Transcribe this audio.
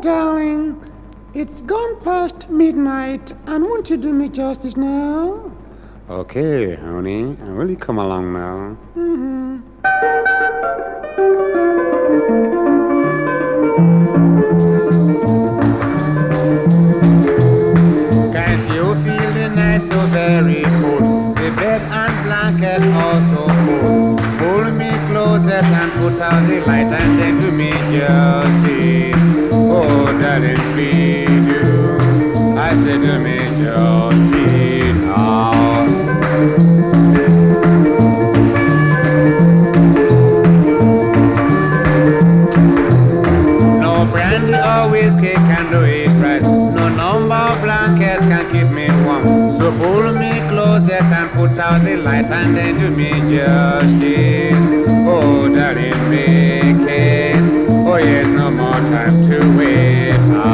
darling, it's gone past midnight, and won't you do me justice now? Okay, honey. Will you come along now? Can't you feel the night so very cold? The bed and blanket also cold. Pull me closer and put out the light and then do me justice. Oh, darling, please do. I said do me justice now. No brandy or whiskey can do it right. No number of blankets can keep me warm. So pull me closer and put out the light and then do me justice. Oh, darling, make haste. Oh, yes, no more time to wait.